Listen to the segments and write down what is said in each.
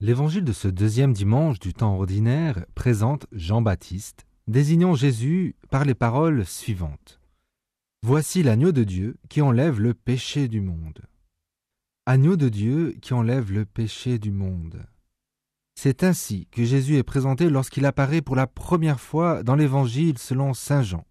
L'évangile de ce deuxième dimanche du temps ordinaire présente Jean-Baptiste, désignant Jésus par les paroles suivantes. Voici l'agneau de Dieu qui enlève le péché du monde. Agneau de Dieu qui enlève le péché du monde. C'est ainsi que Jésus est présenté lorsqu'il apparaît pour la première fois dans l'Évangile selon saint Jean.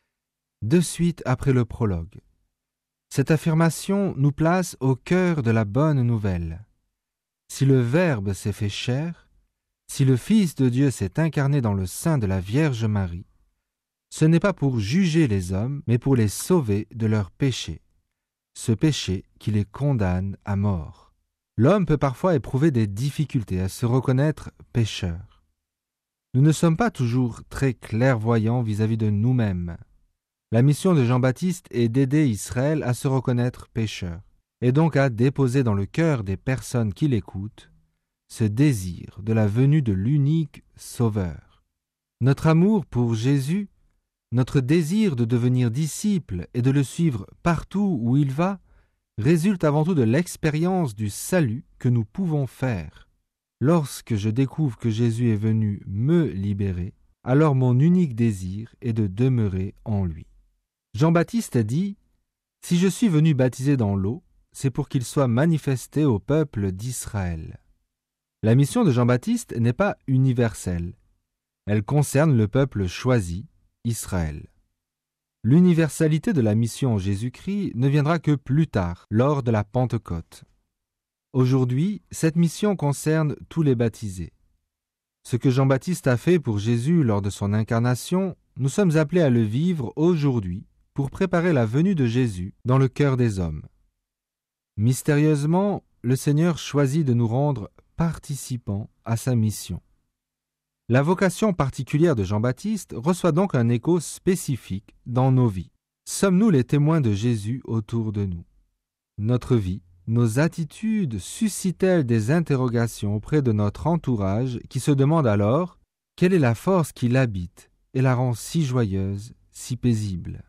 De suite après le prologue. Cette affirmation nous place au cœur de la bonne nouvelle. Si le Verbe s'est fait chair, si le Fils de Dieu s'est incarné dans le sein de la Vierge Marie, ce n'est pas pour juger les hommes, mais pour les sauver de leur péché, ce péché qui les condamne à mort. L'homme peut parfois éprouver des difficultés à se reconnaître pécheur. Nous ne sommes pas toujours très clairvoyants vis-à-vis de nous-mêmes. La mission de Jean-Baptiste est d'aider Israël à se reconnaître pécheur, et donc à déposer dans le cœur des personnes qui l'écoutent ce désir de la venue de l'unique Sauveur. Notre amour pour Jésus, notre désir de devenir disciple et de le suivre partout où il va, résulte avant tout de l'expérience du salut que nous pouvons faire. Lorsque je découvre que Jésus est venu me libérer, alors mon unique désir est de demeurer en lui. Jean-Baptiste a dit « Si je suis venu baptiser dans l'eau, c'est pour qu'il soit manifesté au peuple d'Israël. » La mission de Jean-Baptiste n'est pas universelle. Elle concerne le peuple choisi, Israël. L'universalité de la mission en Jésus-Christ ne viendra que plus tard, lors de la Pentecôte. Aujourd'hui, cette mission concerne tous les baptisés. Ce que Jean-Baptiste a fait pour Jésus lors de son incarnation, nous sommes appelés à le vivre aujourd'hui pour préparer la venue de Jésus dans le cœur des hommes. Mystérieusement, le Seigneur choisit de nous rendre participants à sa mission. La vocation particulière de Jean-Baptiste reçoit donc un écho spécifique dans nos vies. Sommes-nous les témoins de Jésus autour de nous? Notre vie, nos attitudes suscitent-elles des interrogations auprès de notre entourage qui se demande alors quelle est la force qui l'habite et la rend si joyeuse, si paisible?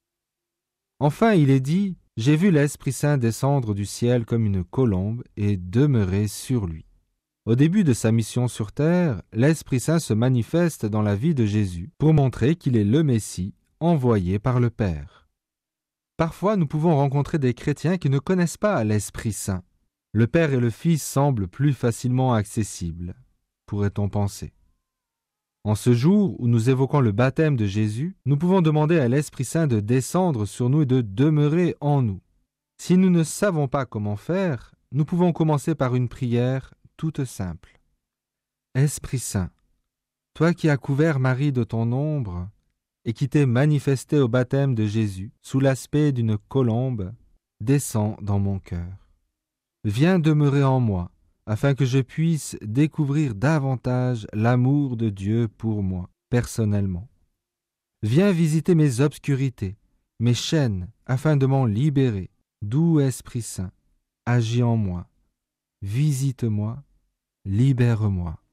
Enfin, il est dit « J'ai vu l'Esprit Saint descendre du ciel comme une colombe et demeurer sur lui ». Au début de sa mission sur terre, l'Esprit Saint se manifeste dans la vie de Jésus pour montrer qu'il est le Messie envoyé par le Père. Parfois, nous pouvons rencontrer des chrétiens qui ne connaissent pas l'Esprit Saint. Le Père et le Fils semblent plus facilement accessibles, pourrait-on penser. En ce jour où nous évoquons le baptême de Jésus, nous pouvons demander à l'Esprit Saint de descendre sur nous et de demeurer en nous. Si nous ne savons pas comment faire, nous pouvons commencer par une prière toute simple. Esprit Saint, toi qui as couvert Marie de ton ombre et qui t'es manifesté au baptême de Jésus sous l'aspect d'une colombe, descends dans mon cœur. Viens demeurer en moi, afin que je puisse découvrir davantage l'amour de Dieu pour moi, personnellement. Viens visiter mes obscurités, mes chaînes, afin de m'en libérer. Doux Esprit Saint, agis en moi, visite-moi, libère-moi.